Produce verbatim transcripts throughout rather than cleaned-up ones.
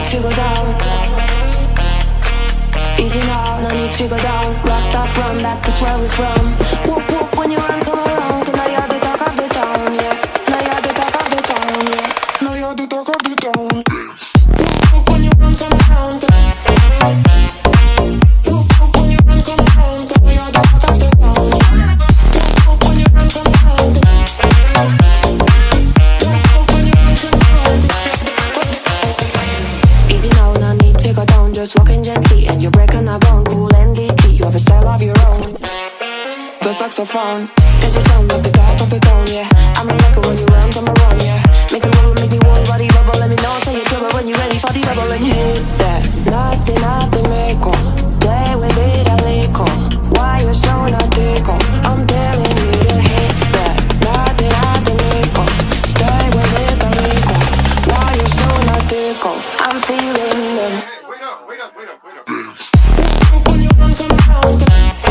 to go down. Easy now, no need to go down. Rock that run, that's where we're from. Whoop whoop when you run, come around. Cause now you're the talk of the town, yeah. Now you're the talk of the town, yeah. Now you're the talk of the town. Whoop whoop when you run, come around. Whoop whoop when you run, come around. Cause now you're the talk of the town. Whoop whoop when you run, come around. Easy now, no need to go down. Just walking gently and you're breaking a bone. Cool and deeply, you have a style of your own. The saxophone, this is sound of the top of the town, yeah. I'm a rocker when you run, come around, yeah. Make a move, make me whole body bubble. Let me know, say you're trouble when you're ready for the double and hit that. Nothing, nothing, make up. Play with it a little. Why you so not tickle? I'm telling you to hit that. Nothing, nothing, make up. Stay with it a little. Why you so not tickle? I'm feeling them. Wait up, wait up, wait up, wait up. When you run, come around.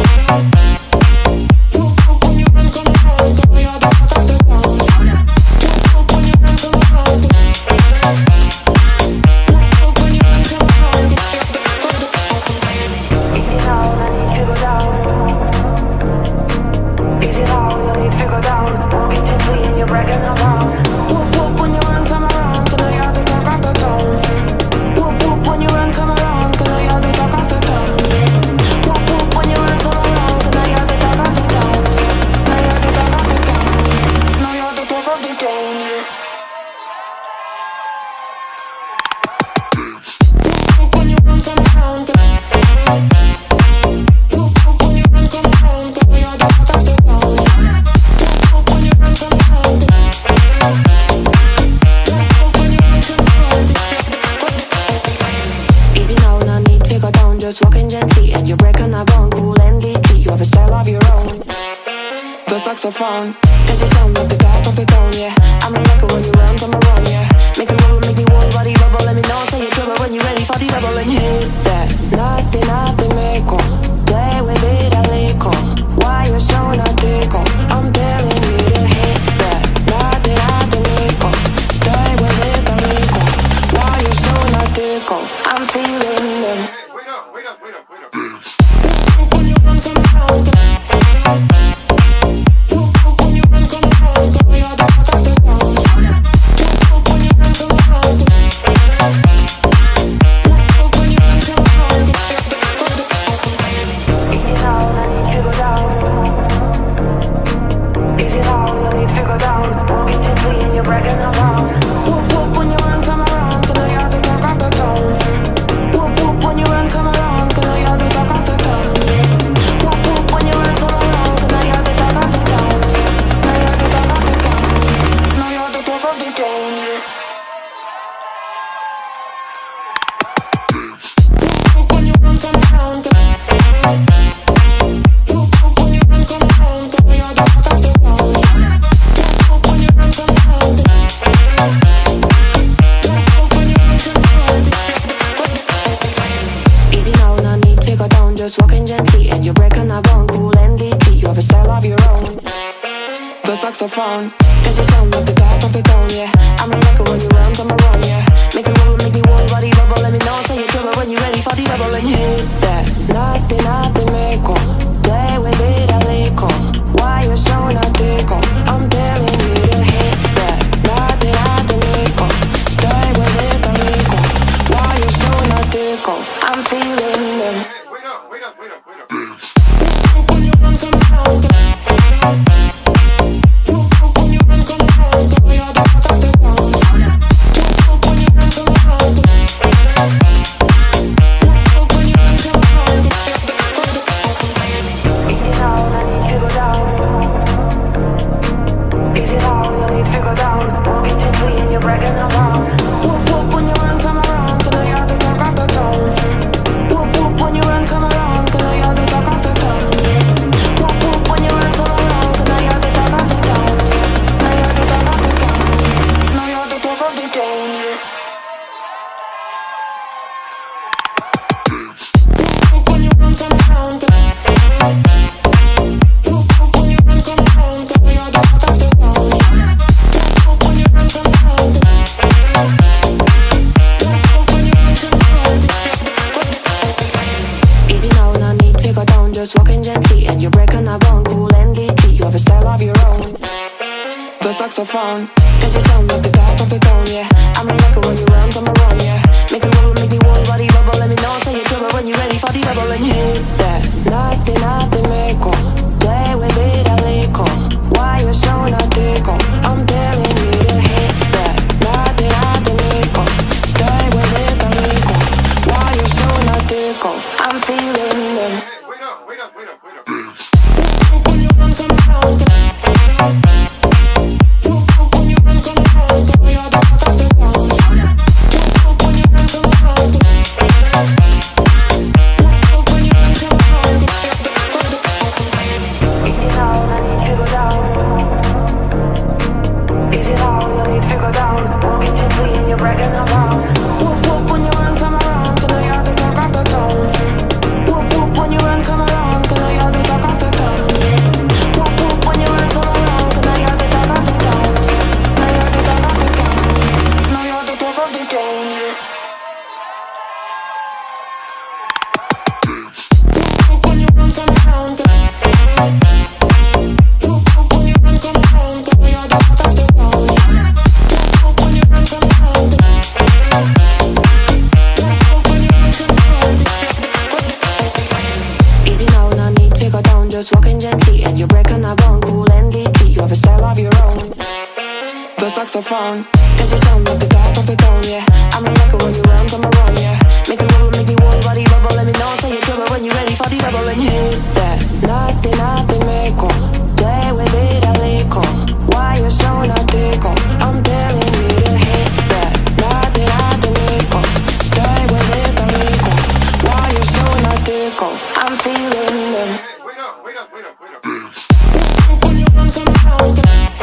Just walking gently and you're breaking a bone. Cool and deeply, you have a style of your own. The saxophone, this is sound of the top of the town, yeah. I'm a rocker when you run, come around, yeah. Make a move, make me whole body bubble. Let me know, say you're trouble when you're ready for the double and hit that. Nothing, nothing, make up. Play with it a little. Why you so not tickle? I'm telling you to hit that. Nothing, nothing, make up. Stay with it a little. Why you so not tickle? I'm feeling them. Wait up, wait up, wait up, wait up. When you run, come around. When you run, come around. Cause we are the talk of the town. When you run, come around. When you run, come around. Easy now, no need to go down. Easy now, no need to go down. Walking gently and you're breaking around. Whoop whoop when you run, come around. Cause we are the talk of the town. Whoop whoop when you run, come around. Cause we are the talk of the town. Whoop whoop when you run, come around. Cause now you're the talk of the town. Now you're the talk of the town. Now you're the talk of the town, yeah. Whoop when you run, come around. Whoop whoop when you run, come around. Cause we are the talk of the town. Whoop when you run, come around. Easy now, no need to go down. Just walking gently and you're breaking a bone. Cool and deeply, you have a style of your own. The saxophone, this is sound of the top of the town, yeah. I'm a rocker when you run, come around, yeah. Make a move, make me whole body bubble. Let me know, say you're trouble when you're ready for the double and hit that. Nothing, nothing, make up. Play with it a little. Why you so not tickle? I'm telling you to hit that. Nothing, nothing, make up. Stay with it a little. Why you so not tickle? I'm feeling them. Wait up, wait up, wait up, wait up. When you run, come around. When you run, come around. Cause we are the talk of the town. When you run, come around. the saxophone. Does it sound like the top of the tone, yeah? I'm a rocker when you run, come around, yeah. Make me roll, make me wall, body bubble. Let me know, say you're trouble when you're ready for the bubble and hit that. Nothing, nothing, make go. Play with it a little. Why you so not tickle? I'm telling you to hit that. Nothing, nothing, make go. Stay with it a little. Why you so not tickle? I'm feeling them. Hey, wait up, wait up, wait up, wait up. When you run, come around. When you run, come around. You're the fuck of the town. When you run, come around. When you run, come around. Easy now, I need to go down. Easy now, I need to go down. Walking gently and you're breaking around. Whoop whoop when you run, come around. Can I hear the talk of the town? Whoop whoop when you run, come around. Can I hear the talk of the town? Whoop whoop when you run, come around. Can I hear the talk of the town? Can I hear the talk of the town? Can I hear the talk of the town? Whoop when you run, come around. Whoop whoop when you run, come around. Can I hear the talk of the town? Whoop when you run, come around. Easy now, no need to go down. Just walking gently and you're breaking a bone. Cool and deep, you have a style of your own. The saxophone, does it sound like the top of the tone, yeah? I'm a rocker when you run, come around, yeah. Make me roll, make me wall, body bubble. Let me know, say you're trouble when you're ready for the double and hit that. Nothing, nothing, make go. Play with it a little. Why you so not tickle? I'm telling you to hit that. Nothing, nothing, make go. Stay with it a little. Why you so not tickle? I'm feeling them. Hey, wait up, wait up, wait up, wait up. When you run, come around.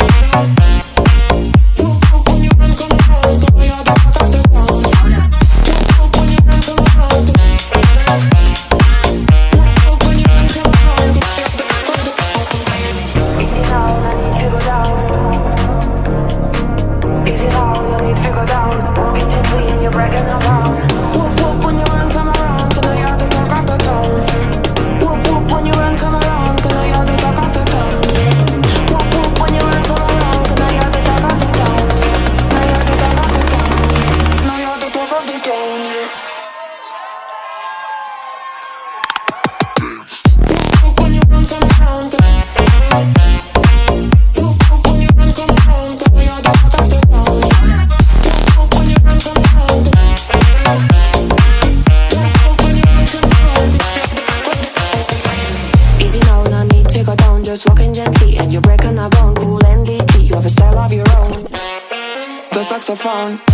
When you run, come around. Can I hear the talk of the town? When you run, come around. When you run, come around. Easy now, I need to go down. Easy now, I need to go down. Walking gently and you're breaking around. Whoop whoop when you run, come around. Can I hear the talk of the town? Whoop whoop when you run, come around. Can I hear the talk of the town? Whoop whoop when you run, come around. Can I hear the talk of the town? Can I hear the talk of the town? Can I hear the talk of the town? Whoop when you run, come around. Whoop whoop when you run, come around. Can I hear the talk of the town? Whoop when you run, come around. Whoop when you run, come around. Easy now, no need to go down. Just walking gently and you're breaking a bone. Cool and deep, you have a style of your own. The saxophone.